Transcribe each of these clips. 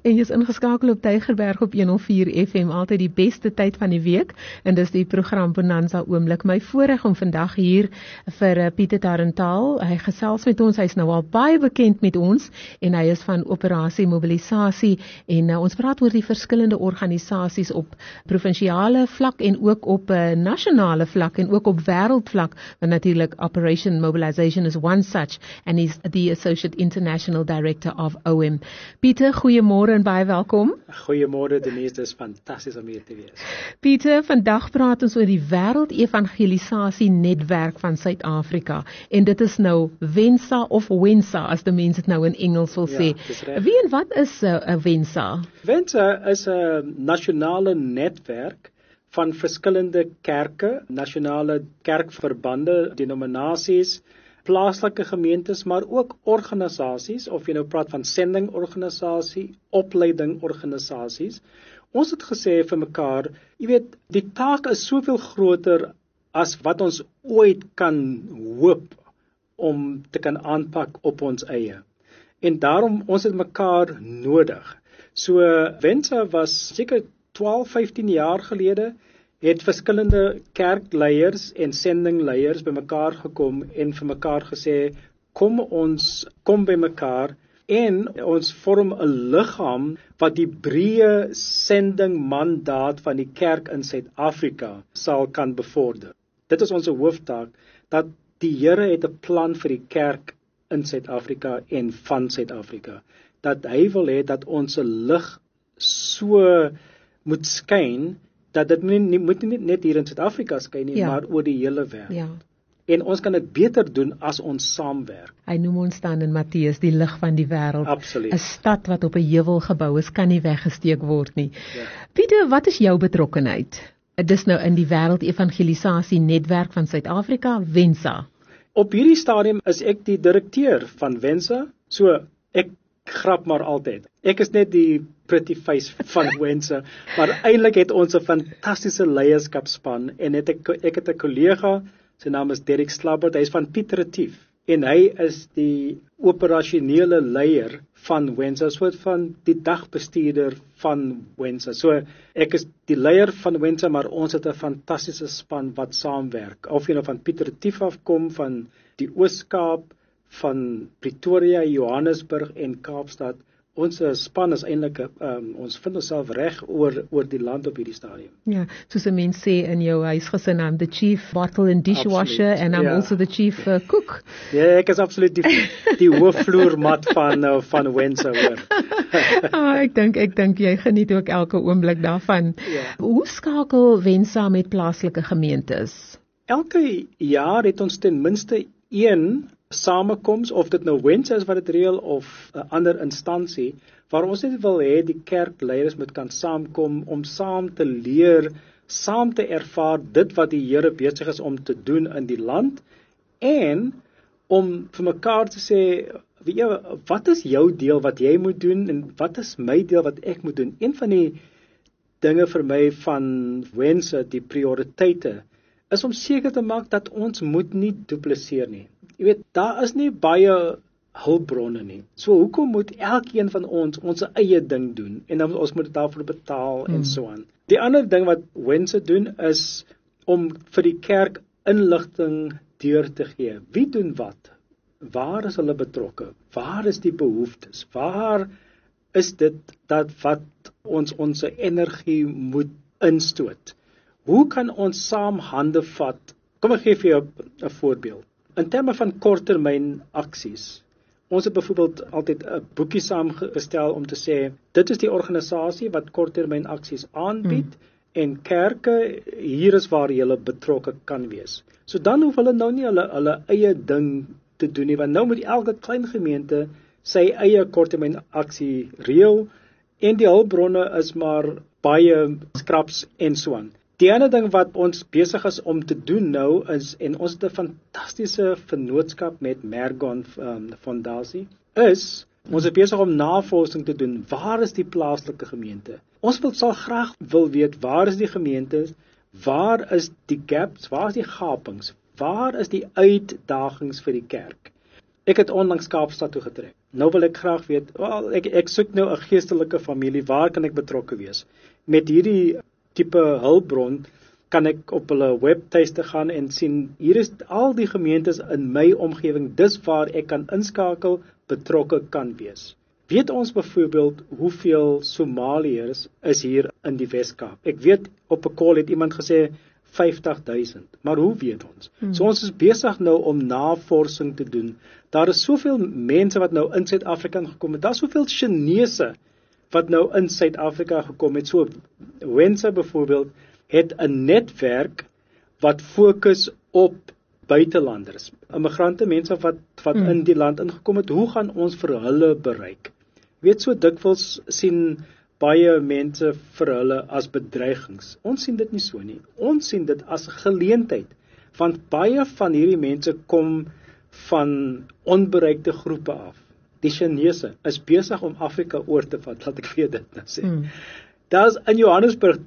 En jy is ingeskakel op Tygerberg op 104 FM, altyd die beste tyd van die week, en dis die program Bonanza Oomblik. My voorreg om vandag hier vir Pieter Tarentaal, hy gesels met ons, hy is nou al baie bekend met ons, en hy is van Operasie Mobilisasie, en ons praat oor die verskillende organisasies op provinsiale vlak, en ook op nasionale vlak, en ook op wêreldvlak, want natuurlik Operation Mobilisation is one such, and he's the Associate International Director of OM. Pieter, goeiemôre en baie welkom. Goeiemôre Denise, dit is fantasties om hier te wees. Pieter, vandag praat ons oor die Wêreld-Evangelisasie Netwerk van Suid-Afrika, en dit is nou WENSA of WENSA, as die mense dit nou in Engels wil sê. Wie en wat is WENSA? WENSA is 'n nasionale netwerk van verskillende kerke, nasionale kerkverbande, denominasies, plaaslike gemeentes, maar ook organisasies, of jy nou praat van sendingorganisasie, opleidingorganisasies. Ons het gesê vir mekaar, jy weet, die taak is soveel groter as wat ons ooit kan hoop om te kan aanpak op ons eie. En daarom, ons het mekaar nodig. So, WENSA was seker 12-15 jaar gelede, het verskillende kerkleiers en sendingleiers bymekaar gekom en vir mekaar gesê, kom bymekaar en ons vorm 'n liggaam wat die breë sendingmandaat van die kerk in Suid-Afrika sal kan bevorder. Dit is ons hooftaak, dat die Here het 'n plan vir die kerk in Suid-Afrika en van Suid-Afrika, dat hy wil hê dat ons lig so moet skyn, dat dit moet nie net hier in Suid-Afrika skyn nie, maar oor die hele wêreld. Ja. En ons kan dit beter doen as ons saamwerk. Hy noem ons dan in Matteus die lig van die wêreld. Absoluut. 'n Stad wat op 'n heuwel gebou is, kan nie weggesteek word nie. Ja. Pieter, wat is jou betrokkenheid? Dis nou in die Wêreld-Evangelisasie Netwerk van Suid-Afrika, WENSA. Op hierdie stadium is ek die direkteur van WENSA, so ek grap maar altyd. Ek is net die pretty face van WENSA, maar eintlik het ons 'n fantastiese leierskapspan, en ek het 'n kollega, sy naam is Derek Slabbert, hy is van Piet Retief, en hy is die operasionele leier van WENSA, soort van die dagbestuurder van WENSA. So, ek is die leier van WENSA, maar ons het 'n fantastiese span wat saamwerk. Of jy nou van Piet Retief afkom, van die Oos-Kaap, van Pretoria, Johannesburg en Kaapstad. Ons span is eintlik, ons vind onsself reg oor die land op hierdie stadium. Ja, soos 'n mens sê in jou huisgesin, I'm the chief bottle and dishwasher, and I'm also the chief cook. Ja, ek is absoluut die hoofvloermat van WENSA hoor. Ek dink jy geniet ook elke oomblik daarvan. Ja. Hoe skakel WENSA met plaaslike gemeentes? Elke jaar het ons ten minste een samekoms, of dit nou WENSA is wat dit reël, of 'n ander instansie, waar ons net wil hê die kerkleiers moet kan saamkom om saam te leer, saam te ervaar dit wat die Here besig is om te doen in die land, en om vir mekaar te sê, weet jy, wat is jou deel wat jy moet doen, en wat is my deel wat ek moet doen? Een van die dinge vir my van WENSA, die prioriteite, is om seker te maak dat ons moet nie dupliseer nie. Jy weet, daar is nie baie hulpbronne nie. So hoekom moet elkeen van ons eie ding doen, en dan ons moet daarvoor betaal en so aan. Die ander ding wat WENSA doen is om vir die kerk inligting deur te gee. Wie doen wat? Waar is hulle betrokke? Waar is die behoeftes? Waar is dit dat wat ons energie moet instoot? Hoe kan ons saam hande vat? Kom ek gee vir jou 'n voorbeeld. In terme van korttermyn aksies. Ons het byvoorbeeld altyd 'n boekie saamgestel om te sê, dit is die organisasie wat korttermyn aksies aanbied, en kerke, hier is waar julle betrokke kan wees. So dan hoef hulle nou nie hulle eie ding te doen nie, want nou moet elke klein gemeente sy eie korttermyn aksie reël, en die hulpbronne is maar baie skraps en so aan. Die ander ding wat ons besig is om te doen nou is, en ons het 'n fantastiese vennootskap met Mergon Fondasie, is, ons is besig om navorsing te doen, waar is die plaaslike gemeente? Ons sal graag wil weet, waar is die gemeentes, waar is die gaps, waar is die gapings, waar is die uitdagings vir die kerk? Ek het onlangs Kaapstad toe getrek. Nou wil ek graag weet, wel, ek soek nou 'n geestelike familie, waar kan ek betrokke wees? Met hierdie tipe hulpbron kan ek op hulle webtuiste gaan en sien, hier is al die gemeentes in my omgewing, dis waar ek kan inskakel, betrokke kan wees. Weet ons byvoorbeeld hoeveel Somaliërs is hier in die Wes-Kaap? Ek weet op 'n call het iemand gesê 50,000, maar hoe weet ons? So ons is besig nou om navorsing te doen. Daar is soveel mense wat nou in Suid-Afrika gekom het. Daar is soveel Chinese wat nou in Suid-Afrika gekom het. So Wensa byvoorbeeld het 'n netwerk wat fokus op buitelanders, immigrante, mense wat in die land ingekom het. Hoe gaan ons vir hulle bereik? Weet, so dikwels sien baie mense vir hulle as bedreigings. Ons sien dit nie so nie. Ons sien dit as 'n geleentheid, want baie van hierdie mense kom van onbereikte groepe af. Die Chinese is besig om Afrika oor te vat, laat ek vir dit nou sê. Daar is in Johannesburg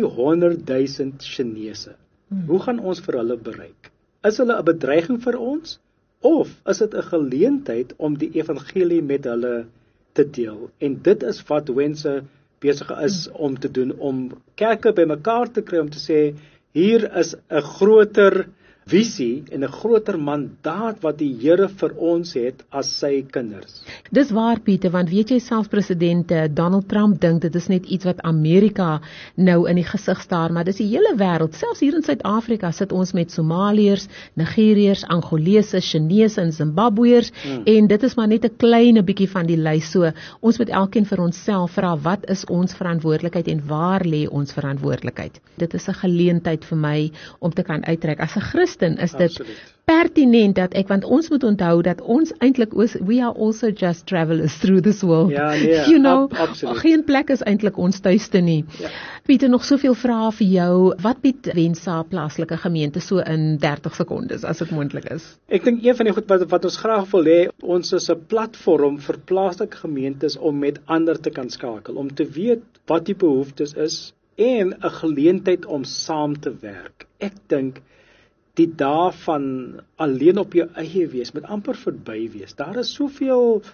300,000 Chinese. Hoe gaan ons vir hulle bereik? Is hulle 'n bedreiging vir ons, of is dit 'n geleentheid om die evangelie met hulle te deel? En dit is wat Wense besig is om te doen, om kerke bymekaar te kry om te sê, hier is 'n groter visie en 'n groter mandaat wat die Here vir ons het as sy kinders. Dis waar, Pieter, want weet jy, selfs president Donald Trump dink dit is net iets wat Amerika nou in die gesig staar, maar dis die hele wêreld. Selfs hier in Suid-Afrika sit ons met Somaliërs, Nigeriërs, Angolese, Chinese en Zimbabweërs, en dit is maar net 'n klein bietjie van die lys. So ons moet elkeen vir onsself vra, wat is ons verantwoordelikheid en waar lê ons verantwoordelikheid? Dit is 'n geleentheid vir my om te kan uitreik. As 'n Christen is dit pertinent dat want ons moet onthou dat ons eintlik we are also just travelers through this world. Ja, nee, you know, absoluut. Geen plek is eintlik ons tuiste nie. Ja. Pieter, nog soveel vrae vir jou. Wat bied Wensa plaaslike gemeente so in 30 sekondes as dit moontlik is? Ek dink een van die goed wat ons graag wil hê, ons is 'n platform vir plaaslike gemeentes om met ander te kan skakel, om te weet wat die behoeftes is en 'n geleentheid om saam te werk. Ek dink die dae van alleen op jou eie wees moet amper verby wees. Daar is soveel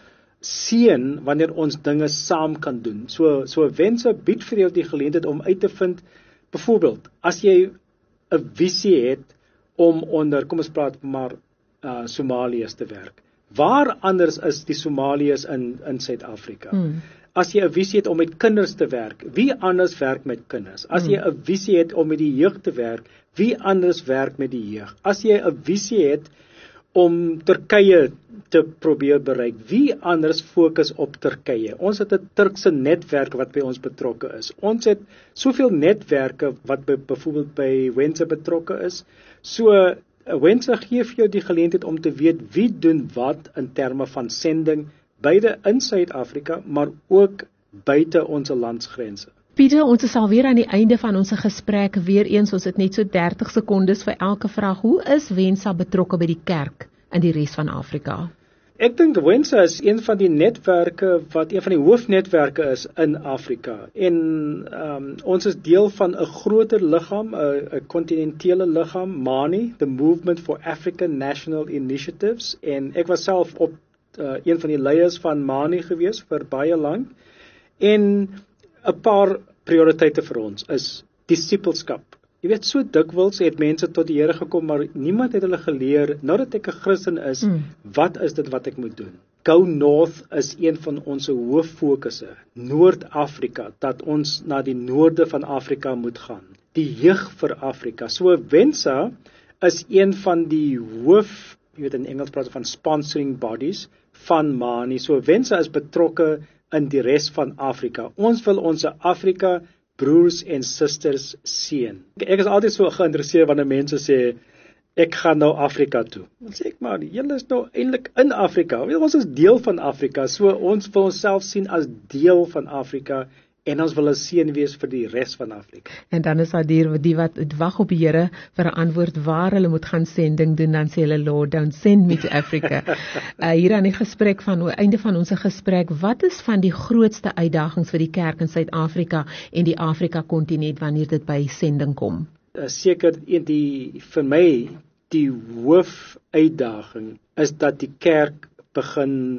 seën wanneer ons dinge saam kan doen. So Wense bied vir jou die geleentheid om uit te vind, byvoorbeeld, as jy 'n visie het om onder, kom ons praat maar Somaliërs te werk. Waar anders is die Somaliërs in Suid-Afrika? As jy 'n visie het om met kinders te werk, wie anders werk met kinders? As jy 'n visie het om met die jeug te werk, wie anders werk met die jeug? As jy 'n visie het om Turkye te probeer bereik, wie anders fokus op Turkye? Ons het 'n Turkse netwerk wat by ons betrokke is. Ons het soveel netwerke wat byvoorbeeld by Wense betrokke is. So Wense gee vir jou die geleentheid om te weet wie doen wat in terme van sending, beide in Suid-Afrika, maar ook buite ons landsgrense. Pieter, ons is alweer aan die einde van ons gesprek. Weer eens, ons het net so 30 sekondes vir elke vraag. Hoe is Wensa betrokke by die kerk in die res van Afrika? Ek dink Wensa is een van die netwerke wat een van die hoofnetwerke is in Afrika. En ons is deel van 'n groter liggaam, 'n kontinentale liggaam, MANI, the Movement for African National Initiatives. En ek was self op een van die leiers van MANI gewees vir baie lank. En 'n paar prioriteite vir ons is disipelskap. Jy weet, so dikwels het mense tot die Here gekom, maar niemand het hulle geleer, nou dat ek 'n Christen is, wat is dit wat ek moet doen? Go North is een van ons hooffokusse, Noord-Afrika, dat ons na die noorde van Afrika moet gaan. Die jeug vir Afrika. So Wensa is een van die jy weet in Engels praat van sponsoring bodies van MANI. So Wensa is betrokke in die res van Afrika. Ons wil ons Afrika broers en susters seën. Ek is altyd so geïnteresseerd wanneer mense sê, ek gaan nou Afrika toe. Dan sê ek maar, julle is nou eintlik in Afrika. Ons is deel van Afrika, so ons wil onsself sien as deel van Afrika en ons wil 'n seën wees vir die res van Afrika. En dan is daar die wat wag op die Here vir 'n antwoord waar hulle moet gaan sending doen, dan sê hulle, Lord, don't send me to Africa. Hier aan die gesprek einde van ons gesprek, wat is van die grootste uitdagings vir die kerk in Suid-Afrika en die Afrika-kontinent wanneer dit by sending kom? Seker vir my die hoofuitdaging is dat die kerk begin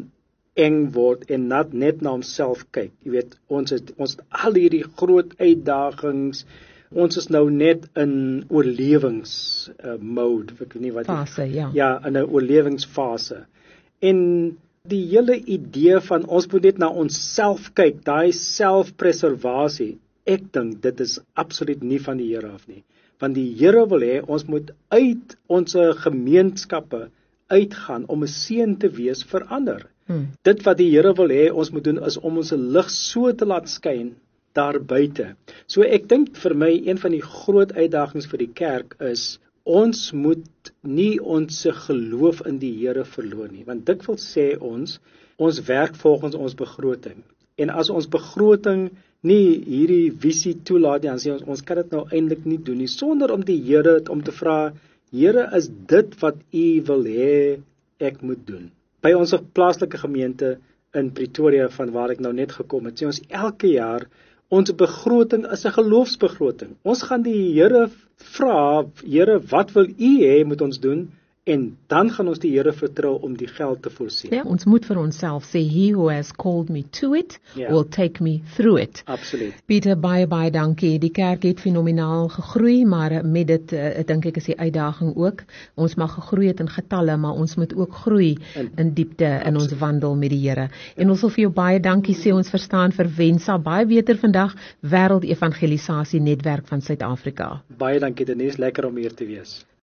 eng word en net na homself kyk. Jy weet, ons het al hierdie groot uitdagings. Ons is nou net in oorlewings mode, ek weet nie wat fase, ja. Ja, in 'n oorlewingsfase. En die hele idee van ons moet net na onsself kyk, daai selfpreservasie, ek dink dit is absoluut nie van die Here af nie. Want die Here wil hê ons moet uit ons gemeenskappe uitgaan om 'n seën te wees vir ander. Dit wat die Here wil hê ons moet doen is om ons lig so te laat skyn daar buite. So ek dink vir my een van die groot uitdagings vir die kerk is ons moet nie ons geloof in die Here verloor nie, want dit wil sê ons werk volgens ons begroting. En as ons begroting nie hierdie visie toelaat nie, dan sê ons kan dit nou eintlik nie doen nie, sonder om die Here om te vra, Here, is dit wat U wil hê ek moet doen? By ons plaaslike gemeente in Pretoria, van waar ek nou net gekom het, sê ons elke jaar, ons begroting is 'n geloofsbegroting. Ons gaan die Here vra, Here, wat wil U hê moet ons doen? En dan gaan ons die Here vertrou om die geld te voorsien. Ja, ons moet vir onsself sê, He who has called me to it, will take me through it. Absoluut. Pieter, baie dankie. Die kerk het fenomenaal gegroei, maar met dit, dink ek is die uitdaging ook. Ons mag gegroei het in getalle, maar ons moet ook groei in diepte in ons wandel met die Here. En ons wil vir jou baie dankie sê, ons verstaan vir Wensa baie beter vandag, Wêreld Evangelisasie Netwerk van Suid-Afrika. Baie dankie Denise, lekker om hier te wees.